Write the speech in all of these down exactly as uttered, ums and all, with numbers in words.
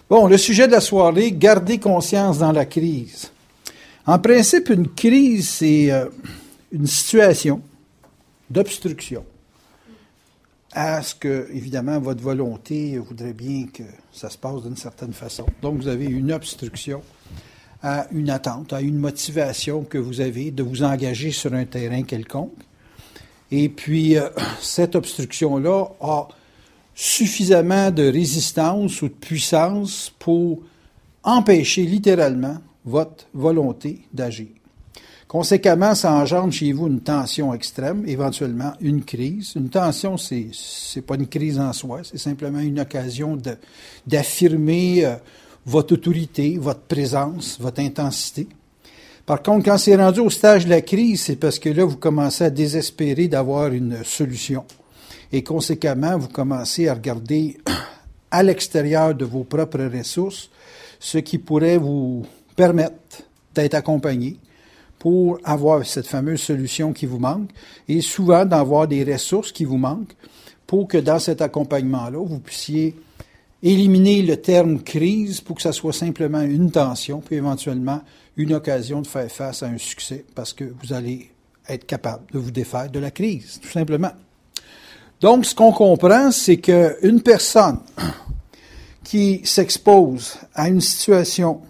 Bon, le sujet de la soirée, garder conscience dans la crise. En principe, une crise, c'est euh, une situation d'obstruction à ce que, évidemment, votre volonté voudrait bien que ça se passe d'une certaine façon. Donc, vous avez une obstruction à une attente, à une motivation que vous avez de vous engager sur un terrain quelconque. Et puis, euh, cette obstruction-là a suffisamment de résistance ou de puissance pour empêcher littéralement votre volonté d'agir. Conséquemment, ça engendre chez vous une tension extrême, éventuellement une crise. Une tension, c'est c'est pas une crise en soi, c'est simplement une occasion de, d'affirmer euh, votre autorité, votre présence, votre intensité. Par contre, quand c'est rendu au stage de la crise, c'est parce que là, vous commencez à désespérer d'avoir une solution. Et conséquemment, vous commencez à regarder à l'extérieur de vos propres ressources ce qui pourrait vous permettre d'être accompagné pour avoir cette fameuse solution qui vous manque et souvent d'avoir des ressources qui vous manquent pour que dans cet accompagnement-là, vous puissiez éliminer le terme crise pour que ça soit simplement une tension puis éventuellement une occasion de faire face à un succès parce que vous allez être capable de vous défaire de la crise, tout simplement. Donc, ce qu'on comprend, c'est qu'une personne qui s'expose à une situation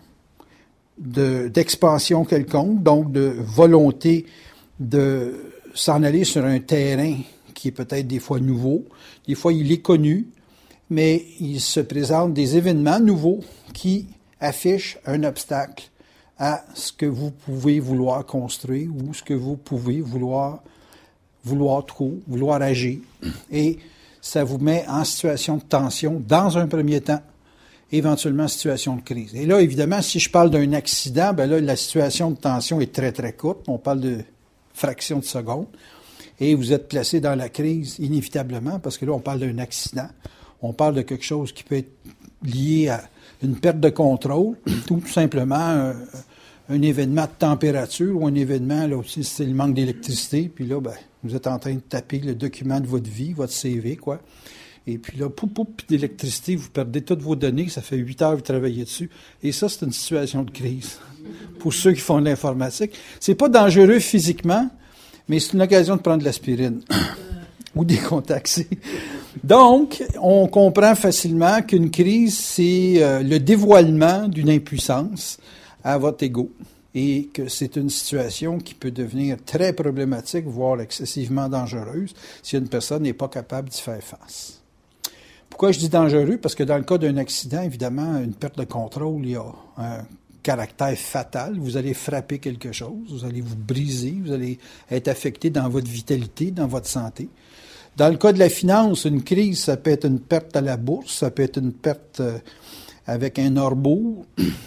de, d'expansion quelconque, donc de volonté de s'en aller sur un terrain qui est peut-être des fois nouveau, des fois il est connu, mais il se présente des événements nouveaux qui affichent un obstacle à ce que vous pouvez vouloir construire ou ce que vous pouvez vouloir vouloir trop, vouloir agir. Et ça vous met en situation de tension dans un premier temps, éventuellement en situation de crise. Et là, évidemment, si je parle d'un accident, ben là, la situation de tension est très, très courte. On parle de fractions de secondes. Et vous êtes placé dans la crise inévitablement, parce que là, on parle d'un accident. On parle de quelque chose qui peut être lié à une perte de contrôle, tout simplement un, un événement de température ou un événement, là aussi, c'est le manque d'électricité. Puis là, ben, vous êtes en train de taper le document de votre vie, votre C V, quoi. Et puis là, poup, poup, d'électricité, vous perdez toutes vos données, ça fait huit heures que vous travaillez dessus. Et ça, c'est une situation de crise. Pour ceux qui font de l'informatique. C'est pas dangereux physiquement, mais c'est une occasion de prendre de l'aspirine. Ou des contacts. Donc, on comprend facilement qu'une crise, c'est euh, le dévoilement d'une impuissance à votre ego. Et que c'est une situation qui peut devenir très problématique, voire excessivement dangereuse, si une personne n'est pas capable d'y faire face. Pourquoi je dis dangereux? Parce que dans le cas d'un accident, évidemment, une perte de contrôle, il y a un caractère fatal. Vous allez frapper quelque chose, vous allez vous briser, vous allez être affecté dans votre vitalité, dans votre santé. Dans le cas de la finance, une crise, ça peut être une perte à la bourse, ça peut être une perte avec un orbeau,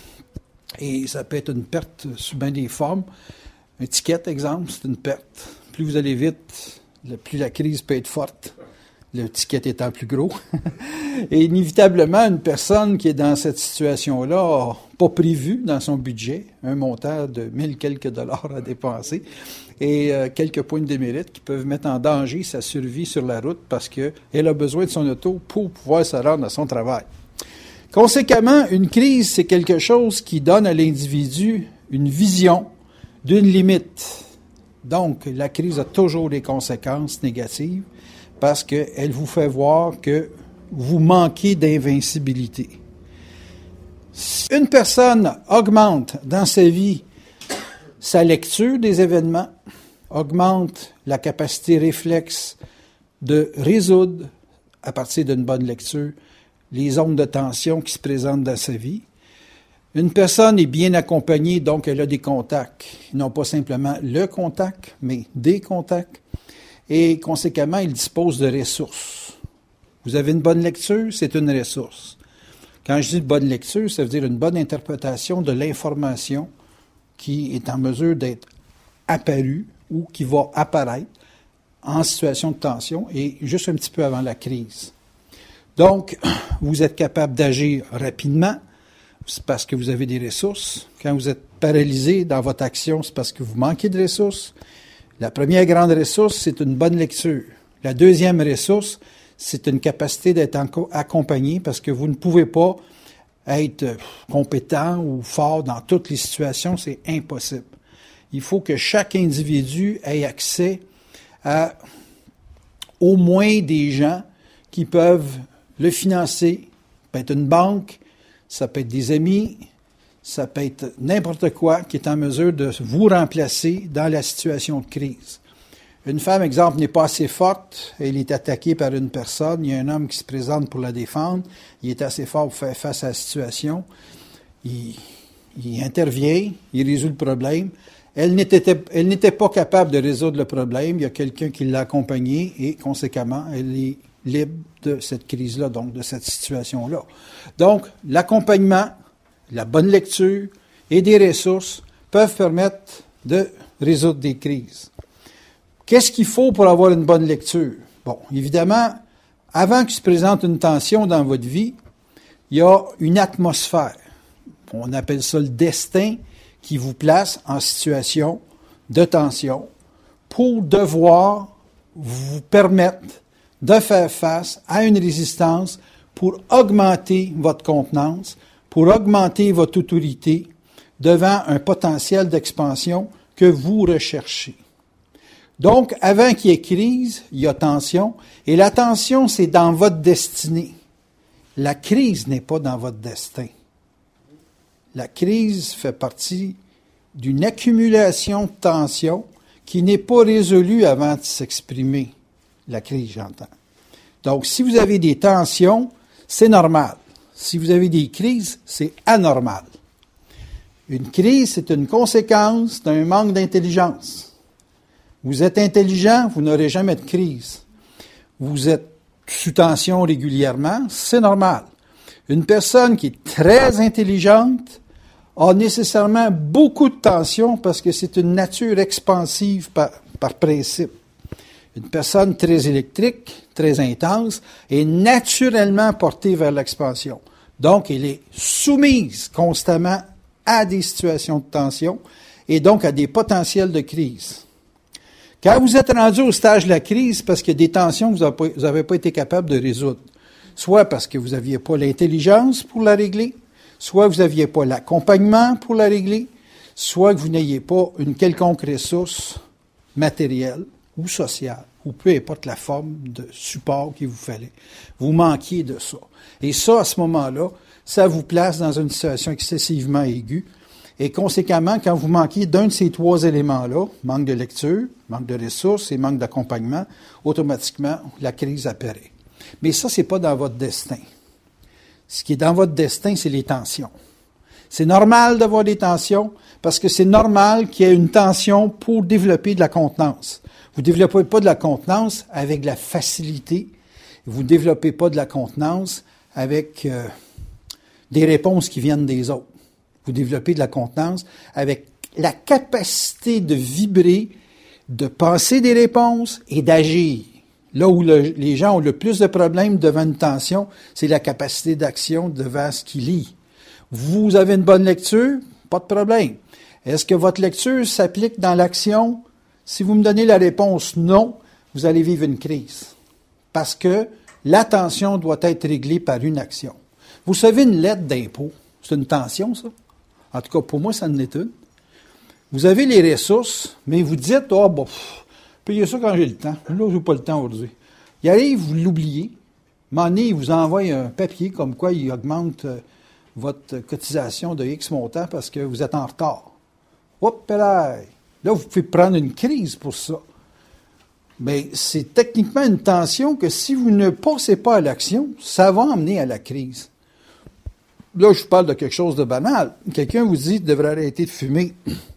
et ça peut être une perte sous bien des formes. Un ticket, exemple, c'est une perte. Plus vous allez vite, plus la crise peut être forte, le ticket étant plus gros. Et inévitablement, une personne qui est dans cette situation-là n'a pas prévu dans son budget un montant de mille quelques dollars à dépenser et euh, quelques points de démérite qui peuvent mettre en danger sa survie sur la route parce qu'elle a besoin de son auto pour pouvoir se rendre à son travail. Conséquemment, une crise, c'est quelque chose qui donne à l'individu une vision d'une limite. Donc, la crise a toujours des conséquences négatives parce qu'elle vous fait voir que vous manquez d'invincibilité. Si une personne augmente dans sa vie sa lecture des événements, augmente la capacité réflexe de résoudre, à partir d'une bonne lecture, les zones de tension qui se présentent dans sa vie. Une personne est bien accompagnée, donc elle a des contacts. Non pas simplement le contact, mais des contacts. Et conséquemment, il dispose de ressources. Vous avez une bonne lecture, c'est une ressource. Quand je dis bonne lecture, ça veut dire une bonne interprétation de l'information qui est en mesure d'être apparue ou qui va apparaître en situation de tension et juste un petit peu avant la crise. Donc, vous êtes capable d'agir rapidement, c'est parce que vous avez des ressources. Quand vous êtes paralysé dans votre action, c'est parce que vous manquez de ressources. La première grande ressource, c'est une bonne lecture. La deuxième ressource, c'est une capacité d'être accompagné parce que vous ne pouvez pas être compétent ou fort dans toutes les situations, c'est impossible. Il faut que chaque individu ait accès à au moins des gens qui peuvent le financer. Ça peut être une banque, ça peut être des amis, ça peut être n'importe quoi qui est en mesure de vous remplacer dans la situation de crise. Une femme, exemple, n'est pas assez forte, elle est attaquée par une personne, il y a un homme qui se présente pour la défendre, il est assez fort pour faire face à la situation, il, il intervient, il résout le problème. Elle n'était, elle n'était pas capable de résoudre le problème, il y a quelqu'un qui l'a accompagnée et, conséquemment, elle est libre de cette crise-là, donc de cette situation-là. Donc, l'accompagnement, la bonne lecture et des ressources peuvent permettre de résoudre des crises. Qu'est-ce qu'il faut pour avoir une bonne lecture? Bon, évidemment, avant qu'il se présente une tension dans votre vie, il y a une atmosphère. On appelle ça le destin qui vous place en situation de tension pour devoir vous permettre de faire face à une résistance pour augmenter votre contenance, pour augmenter votre autorité devant un potentiel d'expansion que vous recherchez. Donc, avant qu'il y ait crise, il y a tension, et la tension, c'est dans votre destinée. La crise n'est pas dans votre destin. La crise fait partie d'une accumulation de tensions qui n'est pas résolue avant de s'exprimer. La crise, j'entends. Donc, si vous avez des tensions, c'est normal. Si vous avez des crises, c'est anormal. Une crise, c'est une conséquence d'un manque d'intelligence. Vous êtes intelligent, vous n'aurez jamais de crise. Vous êtes sous tension régulièrement, c'est normal. Une personne qui est très intelligente a nécessairement beaucoup de tension parce que c'est une nature expansive par, par principe. Une personne très électrique, très intense, est naturellement portée vers l'expansion. Donc, elle est soumise constamment à des situations de tension et donc à des potentiels de crise. Quand vous êtes rendu au stage de la crise, parce qu'il y a des tensions que vous n'avez pas été capable de résoudre, soit parce que vous n'aviez pas l'intelligence pour la régler, soit que vous n'aviez pas l'accompagnement pour la régler, soit que vous n'ayez pas une quelconque ressource matérielle ou sociale, ou peu importe la forme de support qu'il vous fallait. Vous manquiez de ça. Et ça, à ce moment-là, ça vous place dans une situation excessivement aiguë. Et conséquemment, quand vous manquez d'un de ces trois éléments-là, manque de lecture, manque de ressources et manque d'accompagnement, automatiquement, la crise apparaît. Mais ça, c'est pas dans votre destin. Ce qui est dans votre destin, c'est les tensions. C'est normal d'avoir des tensions parce que c'est normal qu'il y ait une tension pour développer de la contenance. Vous ne développez pas de la contenance avec de la facilité. Vous ne développez pas de la contenance avec euh, des réponses qui viennent des autres. Vous développez de la contenance avec la capacité de vibrer, de penser des réponses et d'agir. Là où le, les gens ont le plus de problèmes devant une tension, c'est la capacité d'action devant ce qu'ils lisent. Vous avez une bonne lecture, pas de problème. Est-ce que votre lecture s'applique dans l'action? Si vous me donnez la réponse non, vous allez vivre une crise. Parce que l'attention doit être réglée par une action. Vous savez, une lettre d'impôt, c'est une tension, ça? En tout cas, pour moi, ça en est une. Vous avez les ressources, mais vous dites, ah, oh, bon, pff, payez ça quand j'ai le temps. Là, je n'ai pas le temps aujourd'hui. Il arrive, vous l'oubliez. À un moment donné, il vous envoie un papier comme quoi il augmente euh, votre cotisation de X montant parce que vous êtes en retard. Hop là! Là, vous pouvez prendre une crise pour ça. Mais c'est techniquement une tension que si vous ne passez pas à l'action, ça va emmener à la crise. Là, je parle de quelque chose de banal. Quelqu'un vous dit qu'il devrait arrêter de fumer.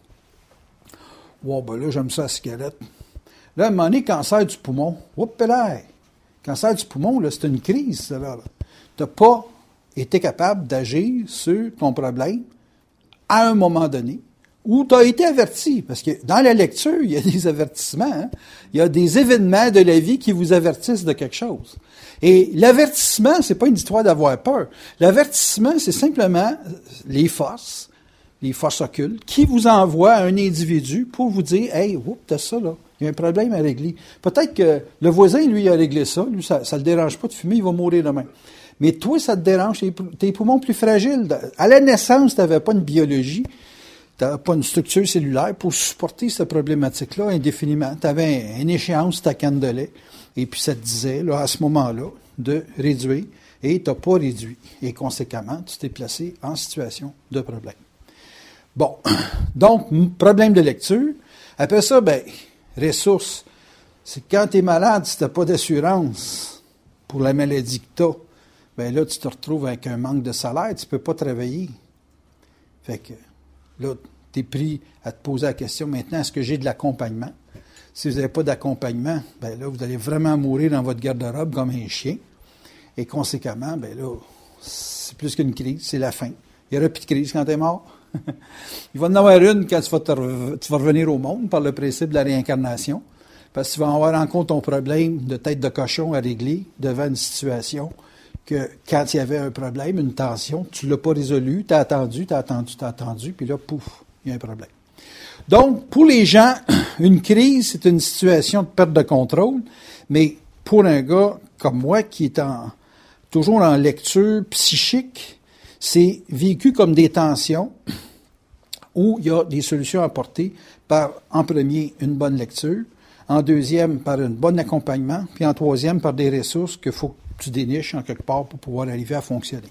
Wow, ben là, j'aime ça la cigarette. Là, à un moment donné, cancer du poumon. Hop là! Cancer du poumon, là, c'est une crise, ça, là. Tu n'as pas été capable d'agir sur ton problème à un moment donné, où tu as été averti. Parce que dans la lecture, il y a des avertissements. Hein? Il y a des événements de la vie qui vous avertissent de quelque chose. Et l'avertissement, c'est pas une histoire d'avoir peur. L'avertissement, c'est simplement les forces, les forces occultes, qui vous envoient à un individu pour vous dire « Hey, oups, t'as ça, là. Il y a un problème à régler. » Peut-être que le voisin, lui, a réglé ça. Lui, ça ne le dérange pas de fumer, il va mourir demain. Mais toi, ça te dérange, tes, tes poumons plus fragiles. À la naissance, tu n'avais pas une biologie, tu n'avais pas une structure cellulaire pour supporter cette problématique-là indéfiniment. Tu avais une échéance, ta canne de lait, et puis ça te disait, là, à ce moment-là, de réduire, et tu n'as pas réduit. Et conséquemment, tu t'es placé en situation de problème. Bon, donc, problème de lecture. Après ça, ben, ressources. C'est quand tu es malade, si tu n'as pas d'assurance pour la maladie que tu as, ben là, tu te retrouves avec un manque de salaire, tu ne peux pas travailler. Fait que là, tu es pris à te poser la question maintenant, est-ce que j'ai de l'accompagnement? Si vous n'avez pas d'accompagnement, ben là, vous allez vraiment mourir dans votre garde-robe comme un chien. Et conséquemment, ben là, c'est plus qu'une crise, c'est la fin. Il n'y aura plus de crise quand tu es mort. Il va en avoir une quand tu vas, te re- tu vas revenir au monde par le principe de la réincarnation. Parce que tu vas avoir en compte ton problème de tête de cochon à régler devant une situation que quand il y avait un problème, une tension, tu ne l'as pas résolu, tu as attendu, tu as attendu, tu as attendu, puis là, pouf, il y a un problème. Donc, pour les gens, une crise, c'est une situation de perte de contrôle, mais pour un gars comme moi qui est en, toujours en lecture psychique, c'est vécu comme des tensions où il y a des solutions apportées par, en premier, une bonne lecture, en deuxième, par un bon accompagnement, puis en troisième, par des ressources qu'il faut que tu déniches en quelque part pour pouvoir arriver à fonctionner.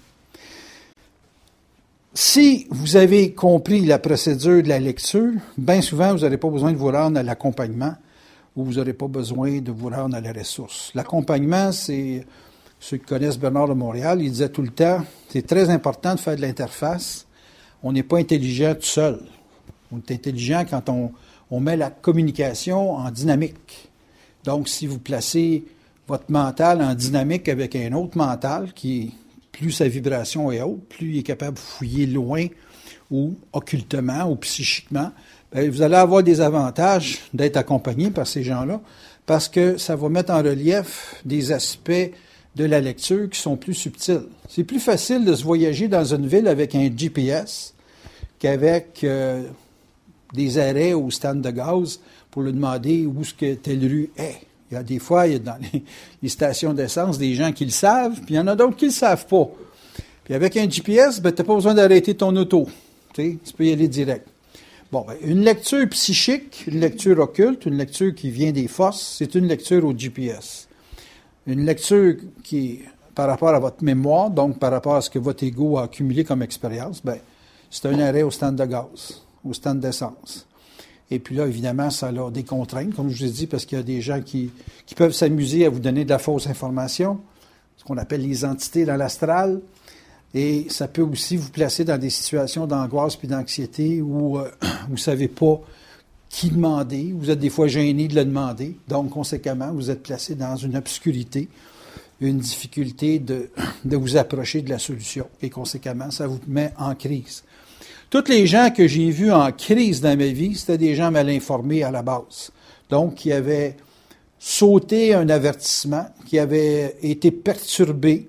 Si vous avez compris la procédure de la lecture, bien souvent, vous n'aurez pas besoin de vous rendre à l'accompagnement ou vous n'aurez pas besoin de vous rendre à la ressource. L'accompagnement, c'est, ceux qui connaissent Bernard de Montréal, il disait tout le temps, c'est très important de faire de l'interface. On n'est pas intelligent tout seul. On est intelligent quand on, on met la communication en dynamique. Donc, si vous placez votre mental en dynamique avec un autre mental qui est plus sa vibration est haute, plus il est capable de fouiller loin ou occultement ou psychiquement, bien, vous allez avoir des avantages d'être accompagné par ces gens-là parce que ça va mettre en relief des aspects de la lecture qui sont plus subtils. C'est plus facile de se voyager dans une ville avec un G P S qu'avec euh, des arrêts au stand de gaz pour lui demander où est-ce que telle rue est. Il y a des fois, il y a dans les, les stations d'essence des gens qui le savent, puis il y en a d'autres qui ne le savent pas. Puis avec un G P S, ben, tu n'as pas besoin d'arrêter ton auto. Tu sais, tu peux y aller direct. Bon, ben, une lecture psychique, une lecture occulte, une lecture qui vient des forces, c'est une lecture au G P S. Une lecture qui est par rapport à votre mémoire, donc par rapport à ce que votre ego a accumulé comme expérience, ben, c'est un arrêt au stand de gaz, au stand d'essence. Et puis là, évidemment, ça a des contraintes, comme je vous ai dit, parce qu'il y a des gens qui, qui peuvent s'amuser à vous donner de la fausse information, ce qu'on appelle les entités dans l'astral. Et ça peut aussi vous placer dans des situations d'angoisse puis d'anxiété où euh, vous ne savez pas qui demander. Vous êtes des fois gêné de le demander. Donc, conséquemment, vous êtes placé dans une obscurité, une difficulté de, de vous approcher de la solution. Et conséquemment, ça vous met en crise. Tous les gens que j'ai vus en crise dans ma vie, c'était des gens mal informés à la base. Donc, qui avaient sauté un avertissement, qui avaient été perturbés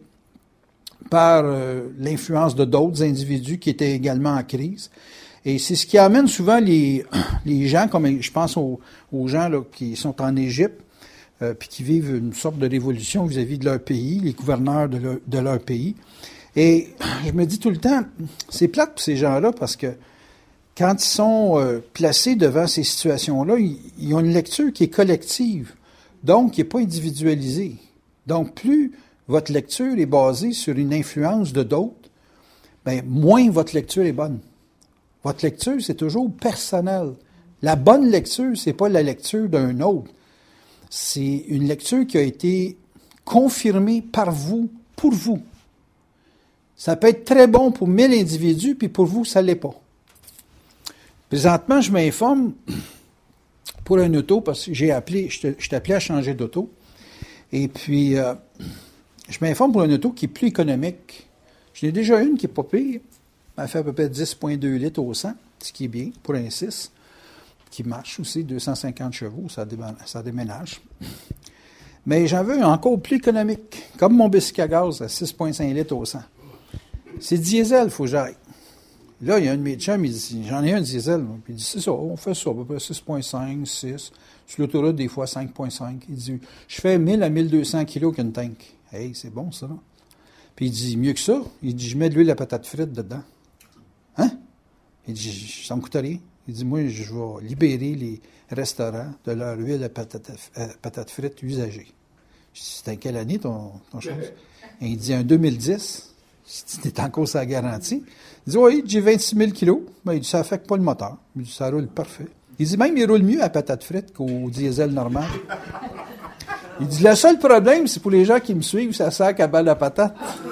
par euh, l'influence de d'autres individus qui étaient également en crise. Et c'est ce qui amène souvent les, les gens, comme je pense aux, aux gens là, qui sont en Égypte, euh, puis qui vivent une sorte de révolution vis-à-vis de leur pays, les gouverneurs de leur, de leur pays. Et je me dis tout le temps, c'est plate pour ces gens-là parce que quand ils sont euh, placés devant ces situations-là, ils, ils ont une lecture qui est collective, donc qui n'est pas individualisée. Donc, plus votre lecture est basée sur une influence de d'autres, bien, moins votre lecture est bonne. Votre lecture, c'est toujours personnel. La bonne lecture, c'est pas la lecture d'un autre. C'est une lecture qui a été confirmée par vous, pour vous. Ça peut être très bon pour mille individus, puis pour vous, ça ne l'est pas. Présentement, je m'informe pour un auto, parce que j'ai appelé, je t'ai appelé à changer d'auto. Et puis, euh, je m'informe pour un auto qui est plus économique. J'en ai déjà une qui n'est pas pire. Elle fait à peu près dix virgule deux litres au cent, ce qui est bien pour un six, qui marche aussi, deux cent cinquante chevaux, ça, dé, ça déménage. Mais j'en veux encore plus économique, comme mon bicycle à gaz à six virgule cinq litres au cent. C'est diesel, il faut que j'aille. Là, il y a un de mes chums, il dit, j'en ai un diesel. Puis il dit, c'est ça, on fait ça, à peu près six virgule cinq, six. Sur l'autoroute, des fois cinq virgule cinq. Il dit, je fais mille à mille deux cents kilos qu'une tank. Hey, c'est bon, ça. Puis il dit, mieux que ça, il dit, je mets de l'huile à patate frite dedans. Hein? Il dit, ça me coûte rien. Il dit, moi, je vais libérer les restaurants de leur huile à patate, à patate frite usagée. Je dis, c'est en quelle année ton, ton chose? Et il dit, en deux mille dix. Si tu es encore sa garantie. Il dit, oui, j'ai vingt-six mille kilos. Ben, il dit, ça affecte pas le moteur. Il dit, ça roule parfait. Il dit, même, il roule mieux à patate frite qu'au diesel normal. Il dit, le seul problème, c'est pour les gens qui me suivent, ça sert qu'à balle à patate.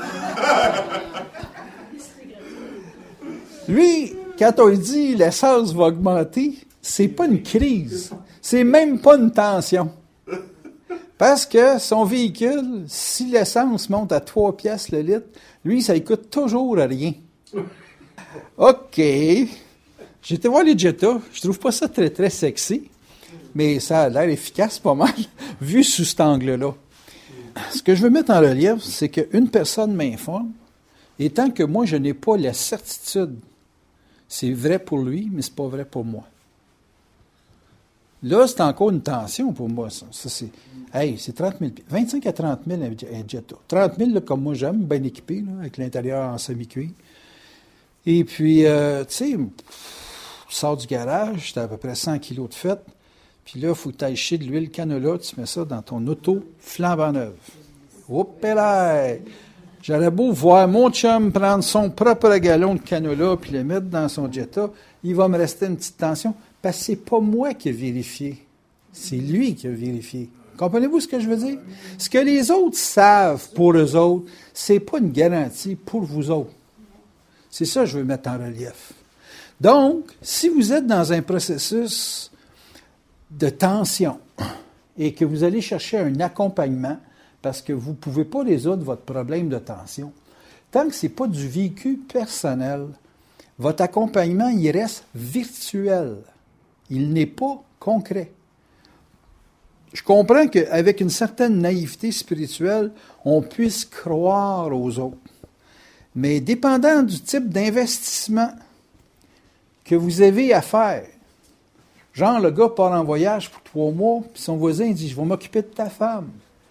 Lui, quand on lui dit l'essence va augmenter, c'est pas une crise. C'est même pas une tension. Parce que son véhicule, si l'essence monte à trois piastres le litre, lui, ça lui coûte toujours rien. OK. J'ai été voir les Jetta. Je trouve pas ça très, très sexy. Mais ça a l'air efficace pas mal, vu sous cet angle-là. Ce que je veux mettre en relief, c'est qu'une personne m'informe, et tant que moi, je n'ai pas la certitude, c'est vrai pour lui, mais c'est pas vrai pour moi. Là, c'est encore une tension pour moi, ça. ça c'est, hey, c'est trente mille, vingt-cinq à trente mille un Jetta. trente mille, là, comme moi j'aime, bien équipé, là, avec l'intérieur en semi-cuir. Et puis, euh, tu sais, tu sors du garage, tu as à peu près cent kilos de fête, puis là, il faut que tu ailles chier de l'huile canola, tu mets ça dans ton auto flambant neuve. Oups là! J'aurais beau voir mon chum prendre son propre gallon de canola puis le mettre dans son Jetta, il va me rester une petite tension, parce que c'est pas moi qui ai vérifié. C'est lui qui a vérifié. Comprenez-vous ce que je veux dire? Ce que les autres savent pour eux autres, c'est pas une garantie pour vous autres. C'est ça que je veux mettre en relief. Donc, si vous êtes dans un processus de tension et que vous allez chercher un accompagnement parce que vous ne pouvez pas résoudre votre problème de tension, tant que ce n'est pas du vécu personnel, votre accompagnement, il reste virtuel. Il n'est pas concret. Je comprends qu'avec une certaine naïveté spirituelle, on puisse croire aux autres. Mais dépendant du type d'investissement que vous avez à faire, genre le gars part en voyage pour trois mois, puis son voisin dit « Je vais m'occuper de ta femme. »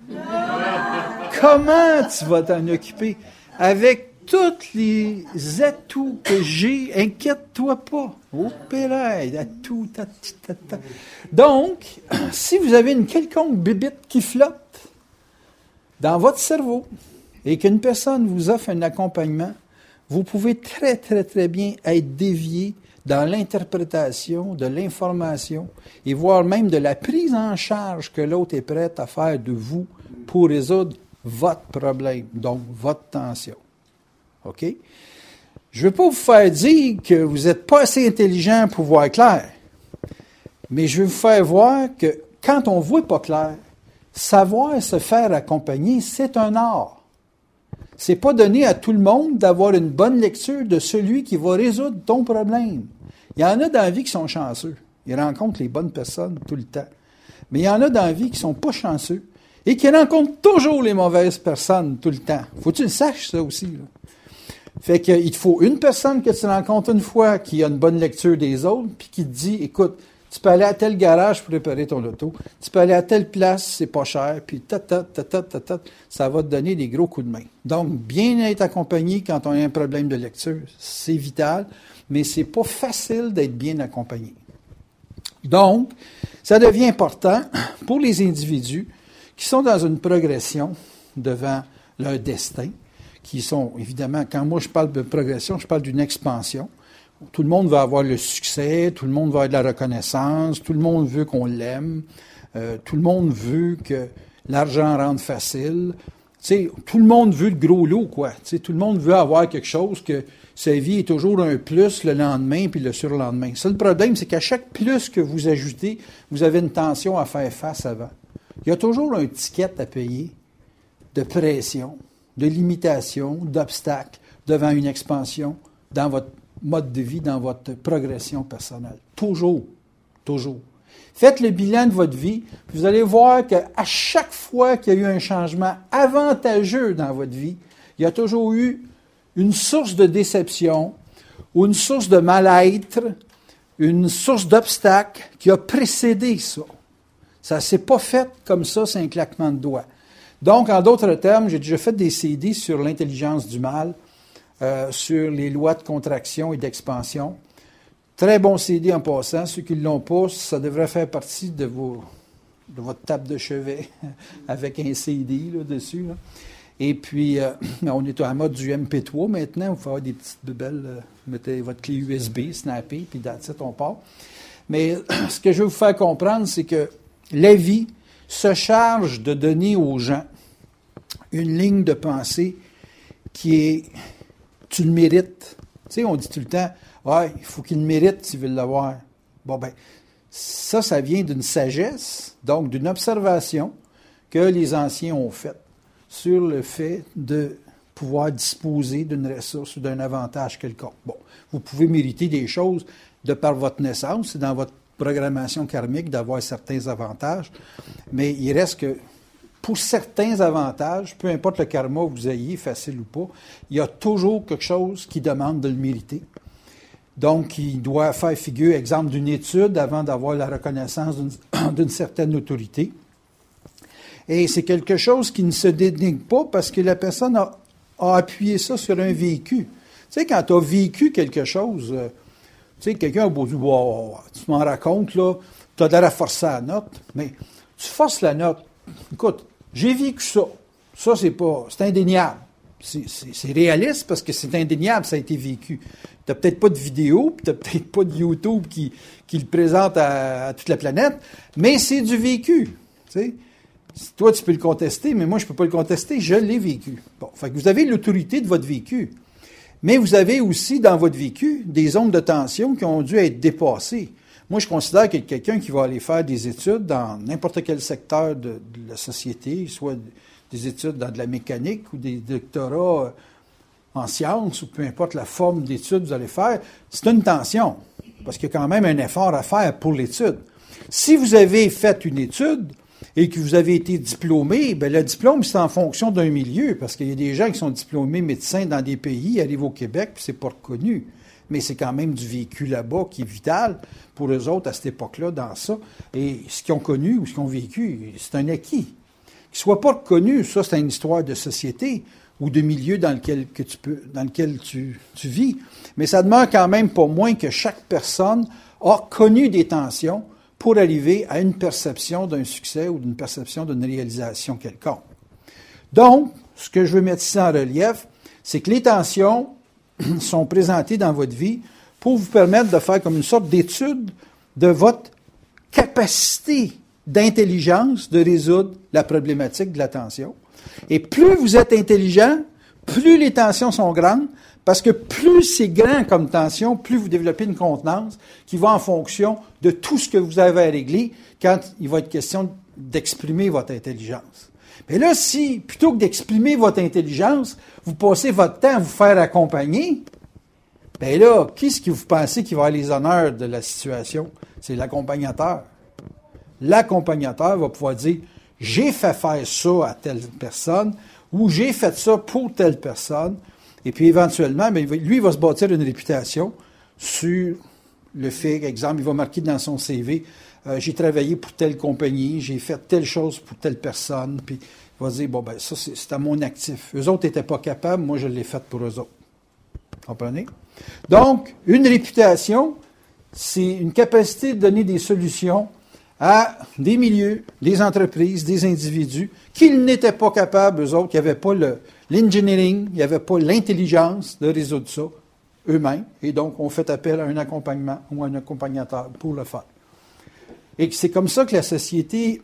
Comment tu vas t'en occuper? Avec tous les atouts que j'ai, inquiète-toi pas. Oh, pérède, atout, tatata. Donc, si vous avez une quelconque bébite qui flotte dans votre cerveau et qu'une personne vous offre un accompagnement, vous pouvez très, très, très bien être dévié dans l'interprétation de l'information et voire même de la prise en charge que l'autre est prête à faire de vous pour résoudre votre problème, donc votre tension. OK? Je ne veux pas vous faire dire que vous n'êtes pas assez intelligent pour voir clair, mais je veux vous faire voir que quand on ne voit pas clair, savoir se faire accompagner, c'est un art. C'est pas donné à tout le monde d'avoir une bonne lecture de celui qui va résoudre ton problème. Il y en a dans la vie qui sont chanceux. Ils rencontrent les bonnes personnes tout le temps. Mais il y en a dans la vie qui sont pas chanceux et qui rencontrent toujours les mauvaises personnes tout le temps. Faut que tu le saches, ça aussi, là. Fait qu'il te faut une personne que tu rencontres une fois qui a une bonne lecture des autres, puis qui te dit, écoute, tu peux aller à tel garage pour réparer ton auto, tu peux aller à telle place, c'est pas cher, puis ta ta ta ta ta ta, ça va te donner des gros coups de main. Donc, bien être accompagné quand on a un problème de lecture, c'est vital, mais c'est pas facile d'être bien accompagné. Donc, ça devient important pour les individus qui sont dans une progression devant leur destin, qui sont, évidemment, quand moi je parle de progression, je parle d'une expansion. Tout le monde veut avoir le succès, tout le monde veut avoir de la reconnaissance, tout le monde veut qu'on l'aime, euh, tout le monde veut que l'argent rende facile. Tu sais, tout le monde veut le gros lot, quoi. Tu sais, tout le monde veut avoir quelque chose que sa vie est toujours un plus le lendemain puis le surlendemain. Ça, le problème, c'est qu'à chaque plus que vous ajoutez, vous avez une tension à faire face avant. Il y a toujours un ticket à payer de pression, de limitation, d'obstacles devant une expansion dans votre mode de vie, dans votre progression personnelle. Toujours. Toujours. Faites le bilan de votre vie, vous allez voir qu'à chaque fois qu'il y a eu un changement avantageux dans votre vie, il y a toujours eu une source de déception ou une source de mal-être, une source d'obstacle qui a précédé ça. Ça ne s'est pas fait comme ça, c'est un claquement de doigts. Donc, en d'autres termes, j'ai déjà fait des C D sur l'intelligence du mal, euh, sur les lois de contraction et d'expansion. Très bon C D en passant. Ceux qui ne l'ont pas, ça devrait faire partie de, vos, de votre table de chevet avec un C D là, dessus. Là. Et puis, euh, on est à mode du M P trois maintenant. Vous pouvez avoir des petites bebelles. Euh, mettez votre clé U S B, snappée, puis that's it, on part. Mais ce que je veux vous faire comprendre, c'est que la vie se charge de donner aux gens une ligne de pensée qui est « tu le mérites ». Tu sais, on dit tout le temps « ouais, il faut qu'il le mérite s'il veut l'avoir ». Bon, ben, ça, ça vient d'une sagesse, donc d'une observation que les anciens ont faite sur le fait de pouvoir disposer d'une ressource ou d'un avantage quelconque. Bon, vous pouvez mériter des choses de par votre naissance, c'est dans votre programmation karmique d'avoir certains avantages, mais il reste que pour certains avantages, peu importe le karma que vous ayez, facile ou pas, il y a toujours quelque chose qui demande de le mériter. Donc, il doit faire figure, exemple, d'une étude avant d'avoir la reconnaissance d'une, d'une certaine autorité. Et c'est quelque chose qui ne se dénigre pas parce que la personne a, a appuyé ça sur un vécu. Tu sais, quand tu as vécu quelque chose, euh, tu sais, quelqu'un a beau dire, wow, tu m'en racontes, là, tu as l'air à forcer la note, mais tu forces la note. Écoute, j'ai vécu ça. Ça, c'est pas, c'est indéniable. C'est, c'est, c'est réaliste parce que c'est indéniable, ça a été vécu. Tu n'as peut-être pas de vidéo, puis tu n'as peut-être pas de YouTube qui, qui le présente à, à toute la planète, mais c'est du vécu. Tu sais. Toi, tu peux le contester, mais moi, je ne peux pas le contester, je l'ai vécu. Bon, fait que vous avez l'autorité de votre vécu. Mais vous avez aussi, dans votre vécu, des zones de tension qui ont dû être dépassées. Moi, je considère que quelqu'un qui va aller faire des études dans n'importe quel secteur de, de la société, soit des études dans de la mécanique ou des doctorats en sciences, ou peu importe la forme d'études que vous allez faire, c'est une tension, parce qu'il y a quand même un effort à faire pour l'étude. Si vous avez fait une étude et que vous avez été diplômé, bien, le diplôme, c'est en fonction d'un milieu, parce qu'il y a des gens qui sont diplômés médecins dans des pays, arrivent au Québec, puis c'est pas reconnu. Mais c'est quand même du vécu là-bas qui est vital pour eux autres à cette époque-là, dans ça. Et ce qu'ils ont connu ou ce qu'ils ont vécu, c'est un acquis. Qu'ils ne soient pas reconnus, ça, c'est une histoire de société ou de milieu dans lequel, que tu, peux, dans lequel tu, tu vis. Mais ça demeure quand même pas moins que chaque personne a connu des tensions pour arriver à une perception d'un succès ou d'une perception d'une réalisation quelconque. Donc, ce que je veux mettre ici en relief, c'est que les tensions sont présentées dans votre vie pour vous permettre de faire comme une sorte d'étude de votre capacité d'intelligence de résoudre la problématique de la tension. Et plus vous êtes intelligent, plus les tensions sont grandes, parce que plus c'est grand comme tension, plus vous développez une contenance qui va en fonction de tout ce que vous avez à régler quand il va être question d'exprimer votre intelligence. Mais là, si, plutôt que d'exprimer votre intelligence, vous passez votre temps à vous faire accompagner, bien là, qui est-ce que vous pensez qui va avoir les honneurs de la situation? C'est l'accompagnateur. L'accompagnateur va pouvoir dire « j'ai fait faire ça à telle personne » ou « j'ai fait ça pour telle personne ». Et puis éventuellement, bien, lui, il va se bâtir une réputation sur le fait, exemple, il va marquer dans son C V euh, « j'ai travaillé pour telle compagnie, j'ai fait telle chose pour telle personne », puis il va dire « bon, ben ça, c'est, c'est à mon actif. Eux autres n'étaient pas capables, moi, je l'ai fait pour eux autres. » Comprenez? Donc, une réputation, c'est une capacité de donner des solutions à des milieux, des entreprises, des individus qu'ils n'étaient pas capables, eux autres, qui n'avaient pas le, l'engineering, il n'y avait pas l'intelligence de résoudre ça eux-mêmes. Et donc, on fait appel à un accompagnement ou à un accompagnateur pour le faire. Et c'est comme ça que la société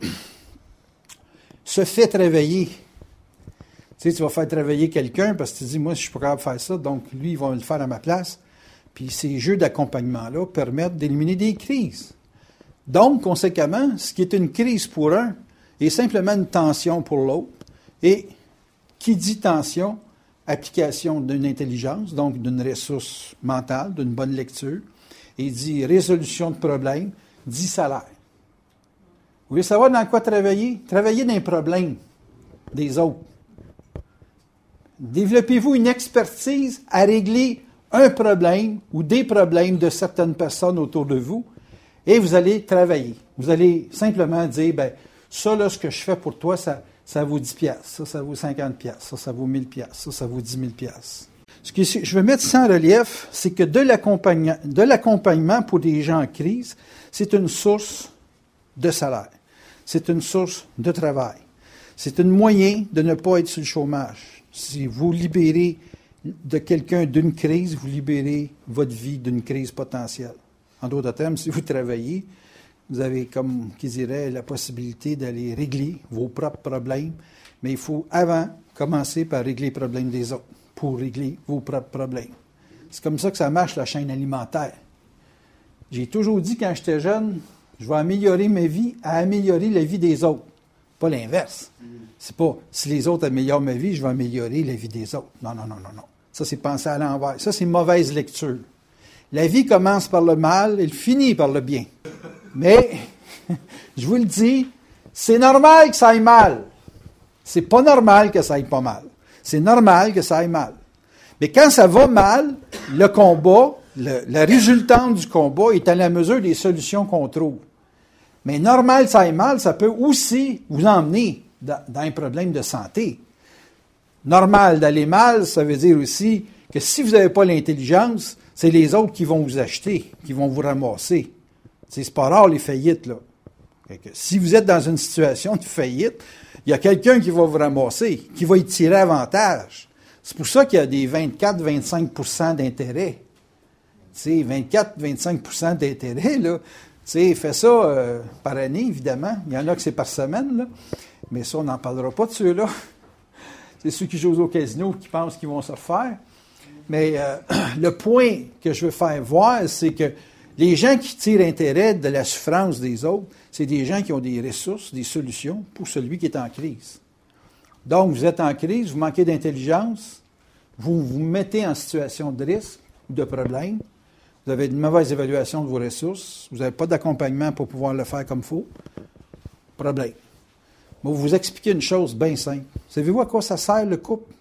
se fait travailler. Tu sais, tu vas faire travailler quelqu'un parce que tu dis, moi, je suis pas capable de faire ça, donc lui, il va le faire à ma place. Puis ces jeux d'accompagnement-là permettent d'éliminer des crises. Donc, conséquemment, ce qui est une crise pour un est simplement une tension pour l'autre. Et qui dit tension, application d'une intelligence, donc d'une ressource mentale, d'une bonne lecture, et dit résolution de problèmes, dit salaire. Vous voulez savoir dans quoi travailler? Travaillez dans les problèmes des autres. Développez-vous une expertise à régler un problème ou des problèmes de certaines personnes autour de vous, et vous allez travailler. Vous allez simplement dire, ben ça, là, ce que je fais pour toi, ça ça vaut dix piastres, ça, ça vaut cinquante piastres, ça, ça vaut mille piastres, ça, ça vaut dix mille piastres. Ce que je veux mettre ça en relief, c'est que de l'accompagnement, de l'accompagnement pour des gens en crise, c'est une source de salaire. C'est une source de travail. C'est un moyen de ne pas être sur le chômage. Si vous libérez de quelqu'un d'une crise, vous libérez votre vie d'une crise potentielle. En d'autres termes, si vous travaillez, vous avez, comme qui dirait, la possibilité d'aller régler vos propres problèmes, mais il faut avant commencer par régler les problèmes des autres, pour régler vos propres problèmes. C'est comme ça que ça marche, la chaîne alimentaire. J'ai toujours dit, quand j'étais jeune, je vais améliorer ma vie à améliorer la vie des autres. Pas l'inverse. C'est pas, si les autres améliorent ma vie, je vais améliorer la vie des autres. Non, non, non, non, non. Ça, c'est penser à l'envers. Ça, c'est mauvaise lecture. La vie commence par le mal, elle finit par le bien. Mais, je vous le dis, c'est normal que ça aille mal. C'est pas normal que ça aille pas mal. C'est normal que ça aille mal. Mais quand ça va mal, le combat, le, la résultante du combat est à la mesure des solutions qu'on trouve. Mais normal que ça aille mal, ça peut aussi vous emmener dans, dans un problème de santé. Normal d'aller mal, ça veut dire aussi que si vous n'avez pas l'intelligence, c'est les autres qui vont vous acheter, qui vont vous ramasser. C'est, c'est pas rare, les faillites, là. Fait que si vous êtes dans une situation de faillite, il y a quelqu'un qui va vous ramasser, qui va y tirer avantage. C'est pour ça qu'il y a des vingt-quatre à vingt-cinq pour cent d'intérêt. Tu sais, vingt-quatre à vingt-cinq pour cent d'intérêt, là. Tu sais, fait ça euh, par année, évidemment. Il y en a que c'est par semaine, là. Mais ça, on n'en parlera pas de ceux-là. C'est ceux qui jouent au casino qui pensent qu'ils vont se refaire. Mais euh, le point que je veux faire voir, c'est que les gens qui tirent intérêt de la souffrance des autres, c'est des gens qui ont des ressources, des solutions pour celui qui est en crise. Donc, vous êtes en crise, vous manquez d'intelligence, vous vous mettez en situation de risque ou de problème, vous avez une mauvaise évaluation de vos ressources, vous n'avez pas d'accompagnement pour pouvoir le faire comme il faut, problème. Mais vous expliquer une chose bien simple. Savez-vous à quoi ça sert le couple?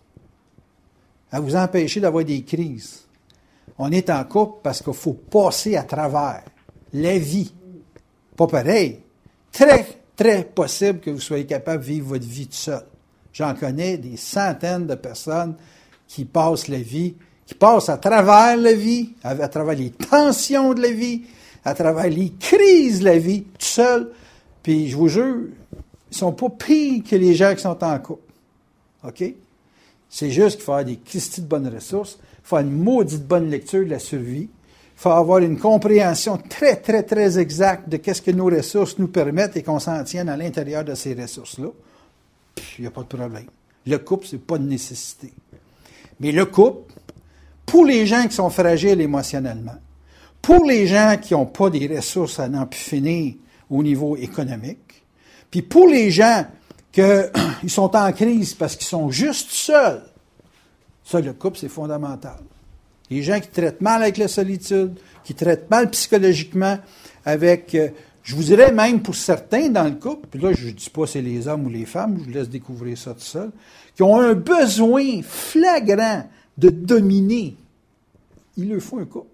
À vous empêcher d'avoir des crises. On est en couple parce qu'il faut passer à travers la vie. Pas pareil. Très, très possible que vous soyez capable de vivre votre vie tout seul. J'en connais des centaines de personnes qui passent la vie, qui passent à travers la vie, à, à travers les tensions de la vie, à travers les crises de la vie, tout seul. Puis je vous jure, ils sont pas pires que les gens qui sont en couple. OK? C'est juste qu'il faut avoir des Christi de bonnes ressources, il faut avoir une maudite bonne lecture de la survie, il faut avoir une compréhension très, très, très exacte de qu'est-ce que nos ressources nous permettent et qu'on s'en tienne à l'intérieur de ces ressources-là. Il n'y a pas de problème. Le couple, ce n'est pas une nécessité. Mais le couple, pour les gens qui sont fragiles émotionnellement, pour les gens qui n'ont pas des ressources à n'en plus finir au niveau économique, puis pour les gens qu'ils sont en crise parce qu'ils sont juste seuls, ça, le couple, c'est fondamental. Les gens qui traitent mal avec la solitude, qui traitent mal psychologiquement avec, euh, je vous dirais même pour certains dans le couple, puis là, je ne dis pas c'est les hommes ou les femmes, je vous laisse découvrir ça tout seul, qui ont un besoin flagrant de dominer. Il leur faut un couple.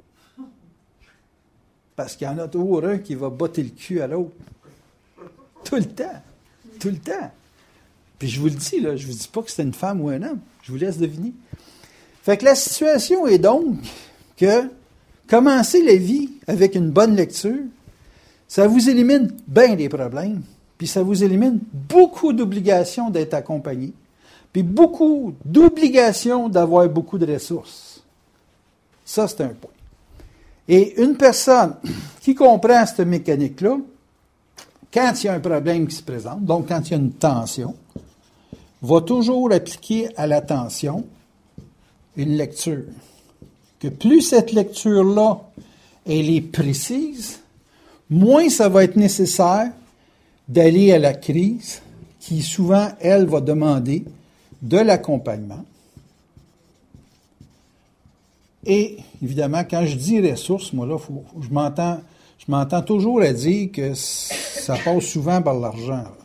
Parce qu'il y en a toujours un qui va botter le cul à l'autre. Tout le temps. Tout le temps. Puis je vous le dis, là, je ne vous dis pas que c'est une femme ou un homme. Je vous laisse deviner. Fait que la situation est donc que commencer la vie avec une bonne lecture, ça vous élimine bien des problèmes, puis ça vous élimine beaucoup d'obligations d'être accompagné, puis beaucoup d'obligations d'avoir beaucoup de ressources. Ça, c'est un point. Et une personne qui comprend cette mécanique-là, quand il y a un problème qui se présente, donc quand il y a une tension, va toujours appliquer à la tension une lecture. Que plus cette lecture-là, elle est précise, moins ça va être nécessaire d'aller à la crise, qui souvent, elle, va demander de l'accompagnement. Et, évidemment, quand je dis ressources, moi, là, faut, je m'entends, je m'entends toujours à dire que ça passe souvent par l'argent. Là.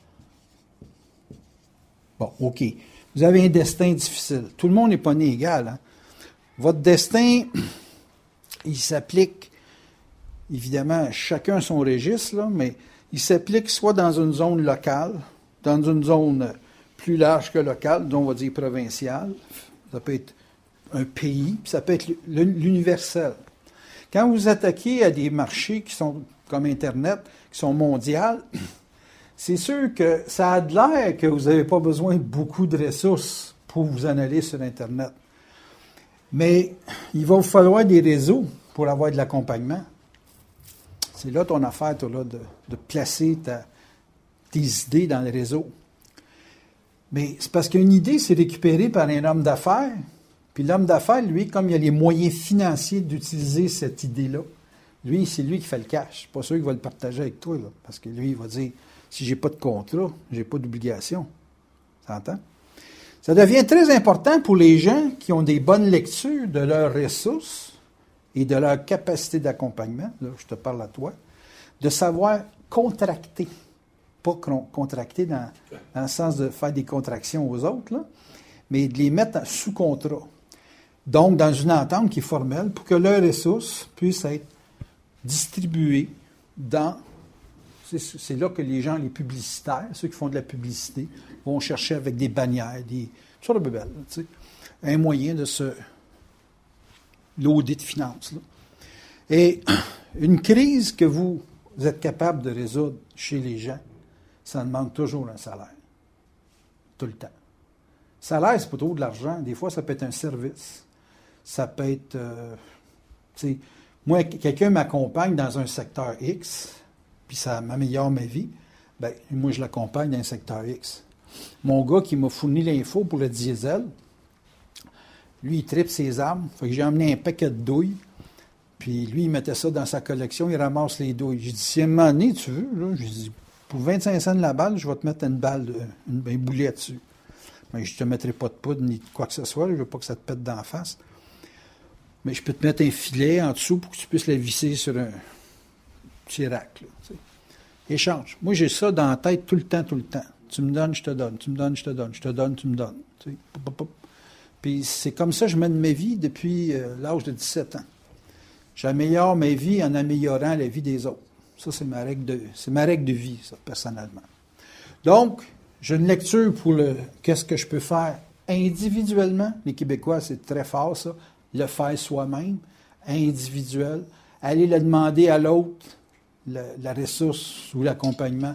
Bon, OK. Vous avez un destin difficile. Tout le monde n'est pas né égal. Hein? Votre destin, il s'applique, évidemment, chacun son registre, là, mais il s'applique soit dans une zone locale, dans une zone plus large que locale, dont on va dire provinciale. Ça peut être un pays, puis ça peut être l'universel. Quand vous attaquez à des marchés qui sont comme Internet, qui sont mondiaux, c'est sûr que ça a de l'air que vous n'avez pas besoin de beaucoup de ressources pour vous en aller sur Internet. Mais il va vous falloir des réseaux pour avoir de l'accompagnement. C'est là ton affaire, toi, là, de, de placer ta, tes idées dans le réseau. Mais c'est parce qu'une idée, c'est récupérée par un homme d'affaires. Puis l'homme d'affaires, lui, comme il a les moyens financiers d'utiliser cette idée-là, lui, c'est lui qui fait le cash. C'est pas sûr qu'il va le partager avec toi, là, parce que lui, il va dire, si j'ai pas de contrat, j'ai pas d'obligation. Ça entend? Ça devient très important pour les gens qui ont des bonnes lectures de leurs ressources et de leur capacité d'accompagnement, là, je te parle à toi, de savoir contracter. Pas contracter dans, dans le sens de faire des contractions aux autres, là, mais de les mettre sous contrat. Donc, dans une entente qui est formelle pour que leurs ressources puissent être distribuées dans... C'est, c'est là que les gens, les publicitaires, ceux qui font de la publicité, vont chercher avec des bannières, des sortes de bebelles, tu sais, un moyen de se l'audit de finances. Là. Et une crise que vous êtes capable de résoudre chez les gens, ça demande toujours un salaire. Tout le temps. Salaire, c'est pas trop de l'argent. Des fois, ça peut être un service. Ça peut être... Euh, tu sais, moi, quelqu'un m'accompagne dans un secteur X, puis ça m'améliore ma vie, bien, moi, je l'accompagne dans un secteur X. Mon gars qui m'a fourni l'info pour le diesel, lui, il tripe ses armes. Fait que j'ai emmené un paquet de douilles, puis lui, il mettait ça dans sa collection, il ramasse les douilles. J'ai dit, si à un moment donné, tu veux, là, j'ai dit, pour vingt-cinq cents de la balle, je vais te mettre une balle, de, une, un boulet dessus. Mais je ne te mettrai pas de poudre ni de quoi que ce soit, là, je ne veux pas que ça te pète d'en face. Mais je peux te mettre un filet en dessous pour que tu puisses la visser sur un petit rack. Là, tu sais. Échange. Moi, j'ai ça dans la tête tout le temps, tout le temps. Tu me donnes, je te donne. Tu me donnes, je te donne. Je te donne, tu me donnes. Tu sais. Pop, pop, pop. Puis c'est comme ça que je mène ma vie depuis euh, l'âge de dix-sept ans. J'améliore ma vie en améliorant la vie des autres. Ça, c'est ma règle de, c'est ma règle de vie, ça, personnellement. Donc, j'ai une lecture pour le qu'est-ce que je peux faire individuellement. Les Québécois, c'est très fort, ça. Le faire soi-même, individuel. Aller le demander à l'autre, la, la ressource ou l'accompagnement,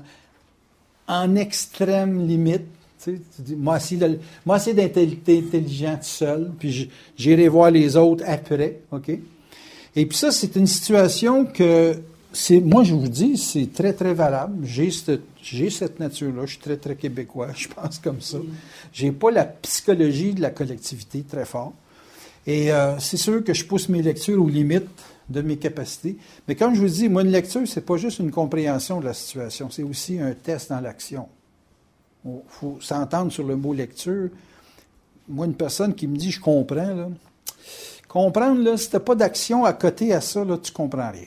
en extrême limite. Tu sais, tu dis, moi, essayer de, moi, essayer d'être intelligent tout seul, puis j'irai voir les autres après, OK? Et puis ça, c'est une situation que, c'est, moi, je vous dis, c'est très, très valable. J'ai cette, j'ai cette nature-là. Je suis très, très québécois. Je pense comme ça. J'ai pas la psychologie de la collectivité très fort. Et euh, c'est sûr que je pousse mes lectures aux limites de mes capacités. Mais comme je vous dis, moi, une lecture, c'est pas juste une compréhension de la situation. C'est aussi un test dans l'action. Il faut s'entendre sur le mot lecture. Moi, une personne qui me dit « je comprends », là, comprendre, là, si tu n'as pas d'action à côté à ça, là, tu ne comprends rien.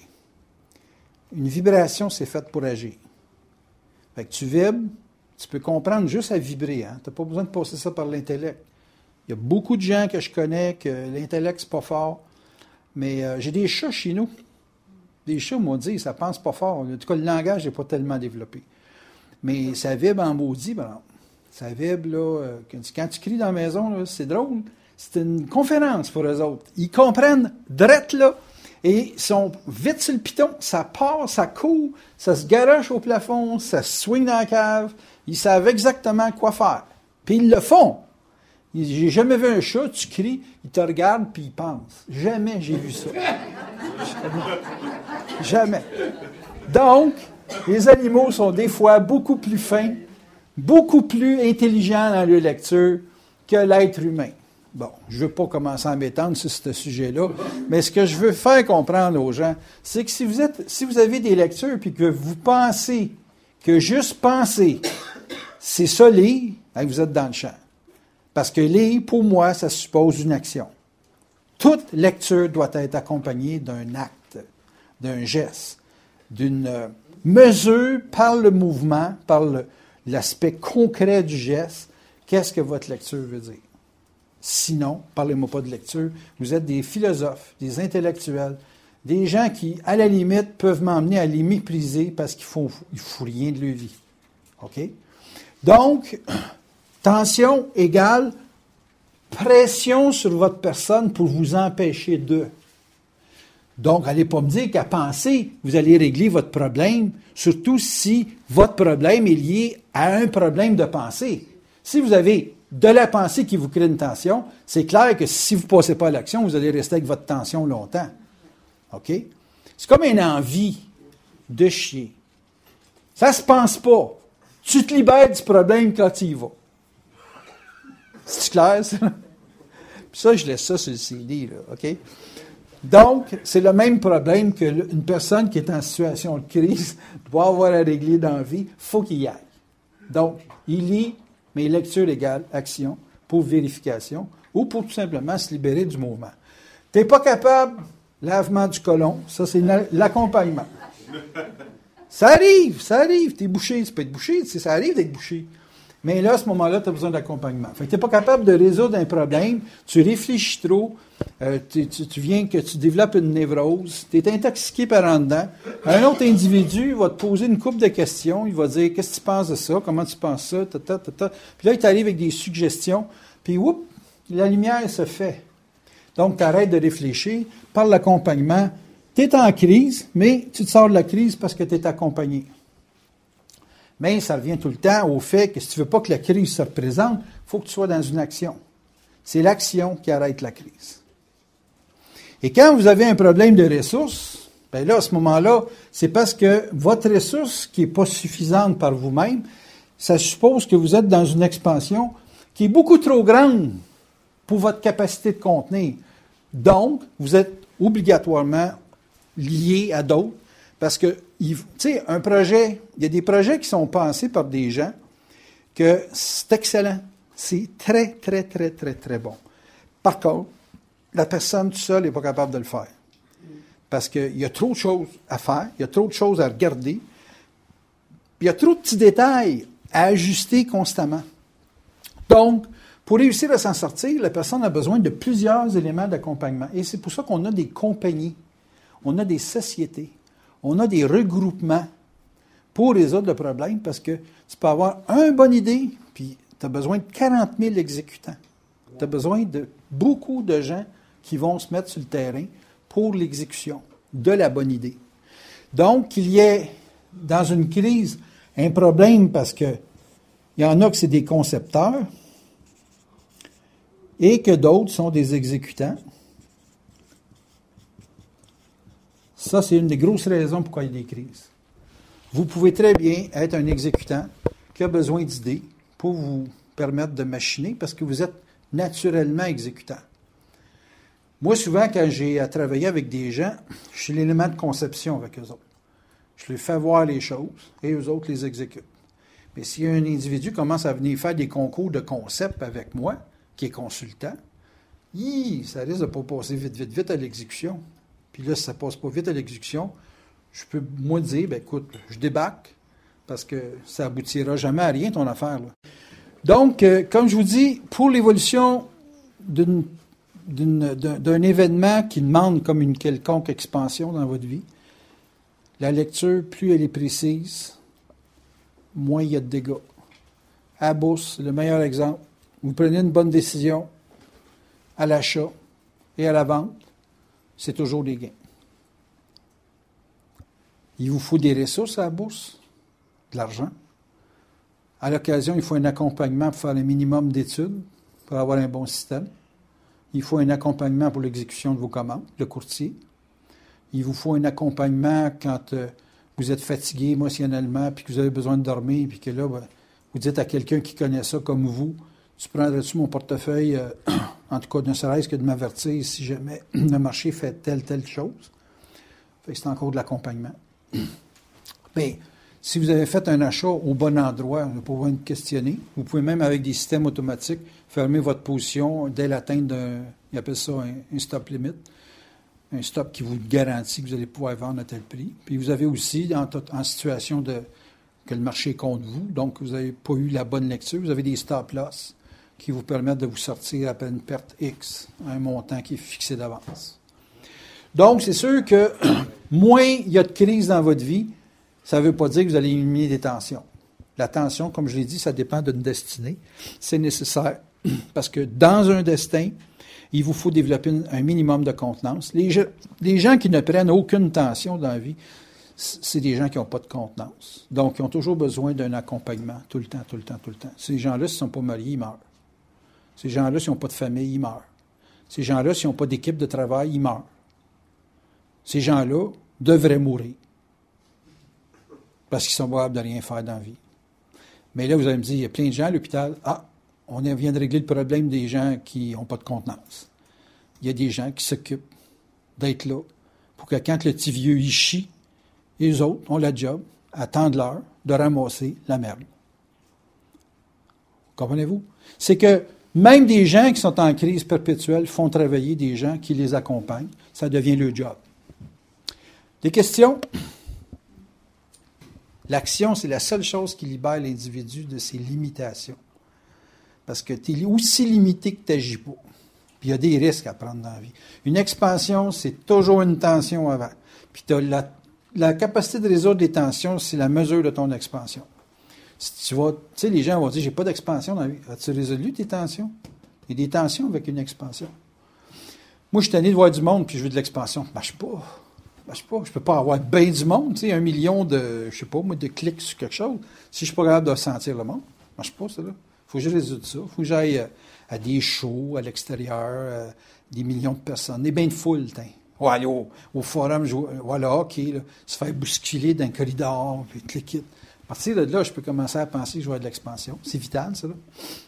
Une vibration, c'est faite pour agir. Fait que tu vibres, tu peux comprendre juste à vibrer. Hein? Tu n'as pas besoin de passer ça par l'intellect. Il y a beaucoup de gens que je connais que l'intellect, c'est pas fort. Mais euh, j'ai des chats chez nous. Des chats m'ont dit, ça pense pas fort. En tout cas, le langage n'est pas tellement développé. Mais ça vibre en maudit, ben, ça vibre, là. Euh, quand tu cries dans la maison, là, c'est drôle. C'est une conférence pour eux autres. Ils comprennent drette là, et ils sont vite sur le piton. Ça part, ça court, ça se garoche au plafond, ça se swing dans la cave. Ils savent exactement quoi faire. Puis ils le font. J'ai jamais vu un chat, tu cries, il te regarde, puis il pense. Jamais j'ai vu ça. Jamais. Jamais. Donc, les animaux sont des fois beaucoup plus fins, beaucoup plus intelligents dans leur lecture que l'être humain. Bon, je ne veux pas commencer à m'étendre sur ce sujet-là, mais ce que je veux faire comprendre aux gens, c'est que si vous êtes, si vous avez des lectures puis que vous pensez que juste penser, c'est ça lire, vous êtes dans le champ. Parce que lire, pour moi, ça suppose une action. Toute lecture doit être accompagnée d'un acte, d'un geste, d'une mesure par le mouvement, par le, l'aspect concret du geste. Qu'est-ce que votre lecture veut dire? Sinon, parlez-moi pas de lecture, vous êtes des philosophes, des intellectuels, des gens qui, à la limite, peuvent m'emmener à les mépriser parce qu'ils ne font, ils font rien de leur vie. OK? Donc, tension égale pression sur votre personne pour vous empêcher de. Donc, allez pas me dire qu'à penser, vous allez régler votre problème, surtout si votre problème est lié à un problème de pensée. Si vous avez de la pensée qui vous crée une tension, c'est clair que si vous ne passez pas à l'action, vous allez rester avec votre tension longtemps. OK? C'est comme une envie de chier. Ça se pense pas. Tu te libères du problème quand tu y vas. C'est clair, ça? Puis ça, je laisse ça sur le C D, là, OK? Donc, c'est le même problème qu'une personne qui est en situation de crise doit avoir à régler dans la vie. Il faut qu'il y aille. Donc, il lit, mais lecture égale action pour vérification ou pour tout simplement se libérer du mouvement. Tu n'es pas capable, lavement du côlon, ça c'est l'accompagnement. Ça arrive, ça arrive, tu es bouché, tu peux être bouché, ça arrive d'être bouché. Mais là, à ce moment-là, tu as besoin d'accompagnement. Fait que tu n'es pas capable de résoudre un problème, tu réfléchis trop, euh, tu, tu, tu viens que tu développes une névrose, tu es intoxiqué par en dedans. Un autre individu va te poser une couple de questions, il va dire « Qu'est-ce que tu penses de ça? Comment tu penses ça? » Tata, tata. Puis là, il t'arrive avec des suggestions, puis whoop, la lumière se fait. Donc, tu arrêtes de réfléchir, par l'accompagnement. Tu es en crise, mais tu te sors de la crise parce que tu es accompagné. Mais ça revient tout le temps au fait que si tu ne veux pas que la crise se représente, il faut que tu sois dans une action. C'est l'action qui arrête la crise. Et quand vous avez un problème de ressources, bien là, à ce moment-là, c'est parce que votre ressource qui n'est pas suffisante par vous-même, ça suppose que vous êtes dans une expansion qui est beaucoup trop grande pour votre capacité de contenir. Donc, vous êtes obligatoirement lié à d'autres. Parce que, tu sais, un projet, il y a des projets qui sont pensés par des gens que c'est excellent. C'est très, très, très, très, très bon. Par contre, la personne toute seule n'est pas capable de le faire. Parce qu'il y a trop de choses à faire, il y a trop de choses à regarder, il y a trop de petits détails à ajuster constamment. Donc, pour réussir à s'en sortir, la personne a besoin de plusieurs éléments d'accompagnement. Et c'est pour ça qu'on a des compagnies, on a des sociétés. On a des regroupements pour résoudre le problème parce que tu peux avoir une bonne idée, puis tu as besoin de quarante mille exécutants. Tu as besoin de beaucoup de gens qui vont se mettre sur le terrain pour l'exécution de la bonne idée. Donc, qu'il y ait dans une crise un problème parce qu'il y en a que c'est des concepteurs et que d'autres sont des exécutants. Ça, c'est une des grosses raisons pourquoi il y a des crises. Vous pouvez très bien être un exécutant qui a besoin d'idées pour vous permettre de machiner parce que vous êtes naturellement exécutant. Moi, souvent, quand j'ai à travailler avec des gens, je suis l'élément de conception avec eux autres. Je leur fais voir les choses et eux autres les exécutent. Mais si un individu commence à venir faire des concours de concept avec moi, qui est consultant, hi, ça risque de ne pas passer vite, vite, vite à l'exécution. Puis là, si ça ne passe pas vite à l'exécution, je peux, moi, dire, ben écoute, je débarque, parce que ça n'aboutira jamais à rien, ton affaire. Là. Donc, euh, comme je vous dis, pour l'évolution d'une, d'une, d'un, d'un événement qui demande comme une quelconque expansion dans votre vie, la lecture, plus elle est précise, moins il y a de dégâts. À la bourse, le meilleur exemple. Vous prenez une bonne décision à l'achat et à la vente, c'est toujours des gains. Il vous faut des ressources à la bourse, de l'argent. À l'occasion, il faut un accompagnement pour faire un minimum d'études, pour avoir un bon système. Il faut un accompagnement pour l'exécution de vos commandes, le courtier. Il vous faut un accompagnement quand euh, vous êtes fatigué émotionnellement, puis que vous avez besoin de dormir, puis que là, ben, vous dites à quelqu'un qui connaît ça comme vous, tu prendrais-tu mon portefeuille, euh, en tout cas, ne serait-ce que de m'avertir si jamais le marché fait telle, telle chose. Fait que c'est encore de l'accompagnement. Mais si vous avez fait un achat au bon endroit, vous n'avez pas besoin de questionner. Vous pouvez même, avec des systèmes automatiques, fermer votre position dès l'atteinte d'un, ils appellent ça un, un stop limit, un stop qui vous garantit que vous allez pouvoir vendre à tel prix. Puis vous avez aussi, en, en situation de que le marché est contre vous, donc vous n'avez pas eu la bonne lecture, vous avez des stop loss qui vous permettent de vous sortir après une perte X, un montant qui est fixé d'avance. Donc, c'est sûr que moins il y a de crise dans votre vie, ça ne veut pas dire que vous allez éliminer des tensions. L'attention, comme je l'ai dit, ça dépend d'une destinée. C'est nécessaire parce que dans un destin, il vous faut développer une, un minimum de contenance. Les, je, les gens qui ne prennent aucune tension dans la vie, c'est des gens qui n'ont pas de contenance. Donc, ils ont toujours besoin d'un accompagnement, tout le temps, tout le temps, tout le temps. Ces gens-là, s'ils ne sont pas mariés, ils meurent. Ces gens-là, s'ils n'ont pas de famille, ils meurent. Ces gens-là, s'ils n'ont pas d'équipe de travail, ils meurent. Ces gens-là devraient mourir parce qu'ils sont capables de rien faire dans la vie. Mais là, vous allez me dire, il y a plein de gens à l'hôpital, ah, on vient de régler le problème des gens qui n'ont pas de contenance. Il y a des gens qui s'occupent d'être là pour que quand le petit vieux y chie, les autres ont la job, attendent l'heure de ramasser la merde. Comprenez-vous? C'est que même des gens qui sont en crise perpétuelle font travailler des gens qui les accompagnent. Ça devient leur job. Des questions? L'action, c'est la seule chose qui libère l'individu de ses limitations. Parce que tu es aussi limité que tu n'agis pas. Puis il y a des risques à prendre dans la vie. Une expansion, c'est toujours une tension avant. Puis tu as la, la capacité de résoudre les tensions, c'est la mesure de ton expansion. Si tu vas, tu sais, les gens vont dire, j'ai pas d'expansion dans la vie. As-tu résolu tes tensions? Il y a des tensions avec une expansion. Moi, je suis tanné de voir du monde, puis je veux de l'expansion. Ça ne marche pas. Ça marche pas. Je peux pas avoir bien du monde, tu sais, un million de, je sais pas, moi, de clics sur quelque chose. Si je suis pas capable de sentir le monde, ça marche pas, ça, là. Faut que je résoudre ça. Faut que j'aille à, à des shows à l'extérieur, à des millions de personnes. Des bains de foule, t'in. Ou aller au, au forum, jouer, voilà, hockey, là, se faire bousculer dans un corridor, puis cliquer. À partir de là, je peux commencer à penser que je vais avoir de l'expansion. C'est vital, ça, là.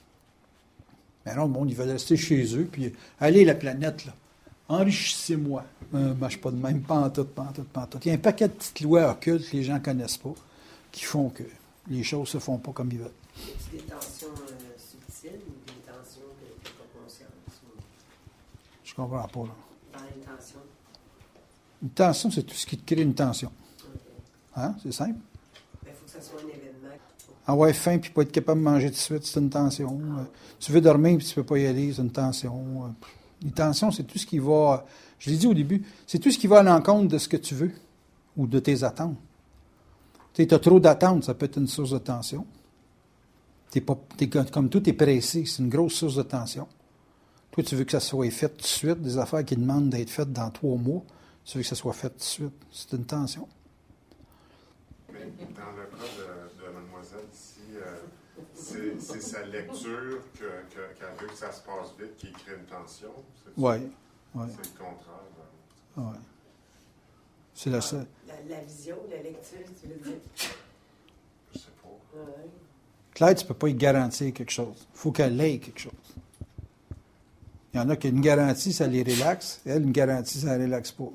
Mais non, le monde, ils veulent rester chez eux, puis allez, la planète, là, enrichissez-moi. Euh, marche pas de même, pas en tout, pas en tout, pas en tout. Il y a un paquet de petites lois occultes que les gens ne connaissent pas, qui font que les choses se font pas comme ils veulent. C'est des tensions euh, subtiles ou des tensions que tu n'as pas conscience? Ou... Je comprends pas, là. Dans une tension? Une tension, c'est tout ce qui te crée une tension. Okay. Hein? C'est simple. Il faut que ça soit un événement. Avoir faim puis pas être capable de manger tout de suite, c'est une tension. Euh, tu veux dormir puis tu peux pas y aller, c'est une tension. Euh, les tensions, c'est tout ce qui va, je l'ai dit au début, c'est tout ce qui va à l'encontre de ce que tu veux ou de tes attentes. Tu sais, tu as trop d'attentes, ça peut être une source de tension. T'es pas, t'es, comme tout, tu es pressé, c'est une grosse source de tension. Toi, tu veux que ça soit fait tout de suite, des affaires qui demandent d'être faites dans trois mois, tu veux que ça soit fait tout de suite. C'est une tension. Mais dans le cas de, de mademoiselle ici, euh, c'est, c'est sa lecture que, que, qu'elle veut que ça se passe vite qui crée une tension. Oui. Ouais. C'est le contraire. Oui. C'est la seule. La, la vision, la lecture, tu veux dire? Je sais pas. Ouais. Claire, tu ne peux pas y garantir quelque chose. Il faut qu'elle ait quelque chose. Il y en a qui ont une garantie, ça les relaxe. Elle, une garantie, ça ne relaxe pas.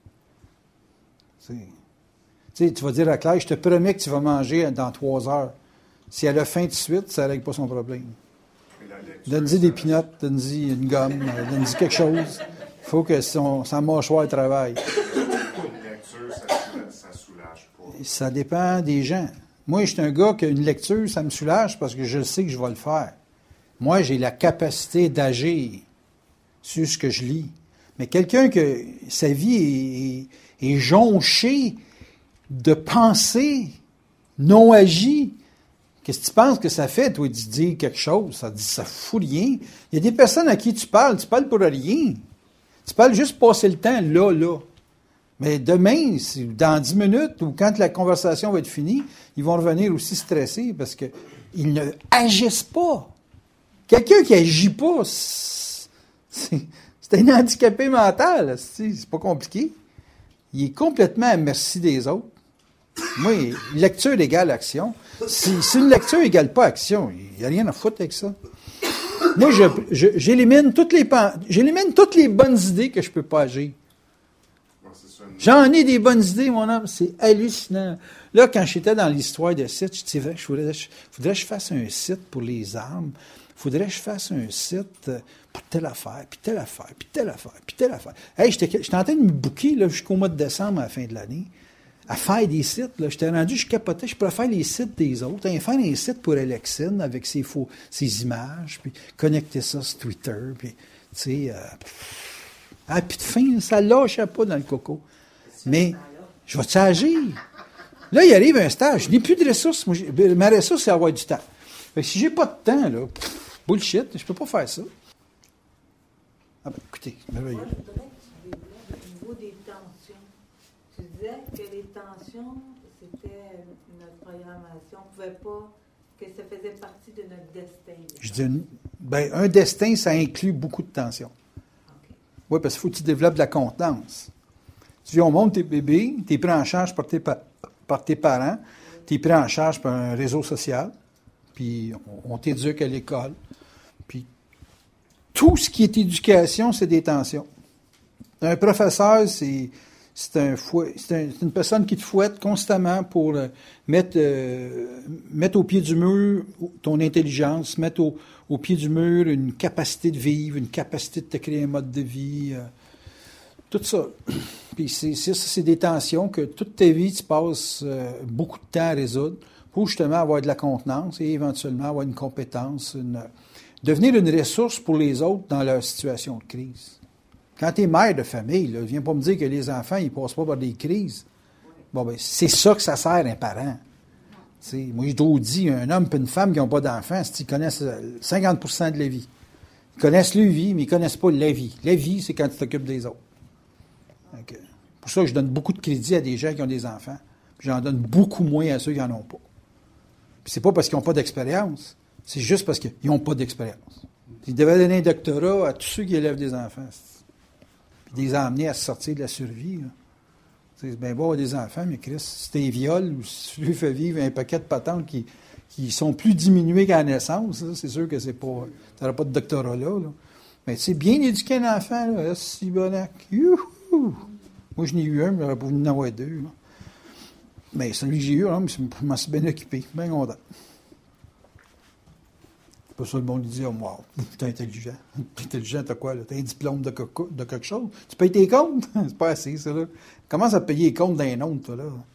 Tu sais, tu vas dire à Claire, je te promets que tu vas manger dans trois heures. Si elle a faim tout de suite, ça ne règle pas son problème. Donne-y des pinottes, donne-y une gomme, donne-y quelque chose. Il faut que son, sa mâchoire travaille. Une lecture, ça, ça soulage pas. Ça dépend des gens. Moi, je suis un gars qui a une lecture, ça me soulage parce que je sais que je vais le faire. Moi, j'ai la capacité d'agir sur ce que je lis. Mais quelqu'un que sa vie est, est, est jonchée de pensées non agies, qu'est-ce que tu penses que ça fait, toi, de dire quelque chose? Ça dit, ça fout rien. Il y a des personnes à qui tu parles, tu parles pour rien. Tu parles juste passer le temps là, là. Mais demain, dans dix minutes, ou quand la conversation va être finie, ils vont revenir aussi stressés parce qu'ils ne agissent pas. Quelqu'un qui n'agit pas, c'est, c'est un handicapé mental. C'est, c'est pas compliqué. Il est complètement à merci des autres. Moi, lecture égale action. Si, si une lecture égale pas action, il n'y a rien à foutre avec ça. Moi, je, je, j'élimine toutes les, j'élimine toutes les bonnes idées que je peux pas agir. J'en ai des bonnes idées, mon homme, c'est hallucinant. Là, quand j'étais dans l'histoire de sites, je disais, je voudrais, je, faudrait que je fasse un site pour les armes, faudrait que je fasse un site pour telle affaire, puis telle affaire, puis telle affaire, puis telle affaire. Hey, j'étais, j'étais en train de me booker là, jusqu'au mois de décembre à la fin de l'année, à faire des sites. Là. J'étais rendu, je capotais, je pourrais faire les sites des autres, hein, faire un site pour Alexine avec ses, faux, ses images, puis connecter ça sur Twitter, puis, tu sais, euh, ah, puis de fin, ça lâchait pas dans le coco. Mais, je vais-tu agir? Là, il arrive un stage. Je n'ai plus de ressources. Moi, j'ai- ma ressource, c'est avoir du temps. Fait que si j'ai pas de temps, là, pff, bullshit, je peux pas faire ça. Ah ben, écoutez, c'est merveilleux. Moi, je voudrais que tu développes au niveau des tensions. Tu disais que les tensions, c'était notre programmation. On pouvait pas, que ça faisait partie de notre destin. Je dis, une- ben, un destin, ça inclut beaucoup de tensions. OK. Oui, parce qu'il faut que tu développes de la contenance. Tu dis, on monte tes bébés, tu es pris en charge par tes, pa- par tes parents, tu es pris en charge par un réseau social, puis on, on t'éduque à l'école. Puis tout ce qui est éducation, c'est des tensions. Un professeur, c'est, c'est, un fouet, c'est, un- c'est une personne qui te fouette constamment pour euh, mettre, euh, mettre au pied du mur ton intelligence, mettre au, au pied du mur une capacité de vivre, une capacité de te créer un mode de vie. euh, tout ça. Puis c'est, c'est, c'est des tensions que toute ta vie, tu passes euh, beaucoup de temps à résoudre pour justement avoir de la contenance et éventuellement avoir une compétence, une, devenir une ressource pour les autres dans leur situation de crise. Quand tu es mère de famille, là, viens pas me dire que les enfants, ils passent pas par des crises. Bon, ben, c'est ça que ça sert un parent. T'sais, moi, je dois dire, un homme et une femme qui n'ont pas d'enfants, ils connaissent cinquante pour cent de la vie. Ils connaissent leur vie, mais ils ne connaissent pas la vie. La vie, c'est quand tu t'occupes des autres. Donc, euh, pour ça, je donne beaucoup de crédit à des gens qui ont des enfants. Puis j'en donne beaucoup moins à ceux qui n'en ont pas. Puis c'est pas parce qu'ils n'ont pas d'expérience, c'est juste parce qu'ils n'ont pas d'expérience. Ils devaient donner un doctorat à tous ceux qui élèvent des enfants. Puis les emmener à se sortir de la survie. Là. C'est bien beau avoir des enfants, mais Chris, si t'es viol ou si tu lui fais vivre un paquet de patentes qui, qui sont plus diminuées qu'à la naissance, là, c'est sûr que c'est pas. Tu n'auras pas de doctorat là. là. Mais tu sais, bien éduquer un enfant, là, si bonac. Youhou! Moi, je n'ai eu un, mais j'aurais pas voulu en avoir deux. Là. Mais celui que j'ai eu, là, je m'en suis bien occupé, bien content. C'est pas ça le monde lui dit, oh, wow, t'es intelligent. T'es intelligent, t'as quoi, là? T'as un diplôme de, co- de quelque chose? Tu payes tes comptes? C'est pas assez, ça, là. Commence à payer les comptes d'un autre, toi, là.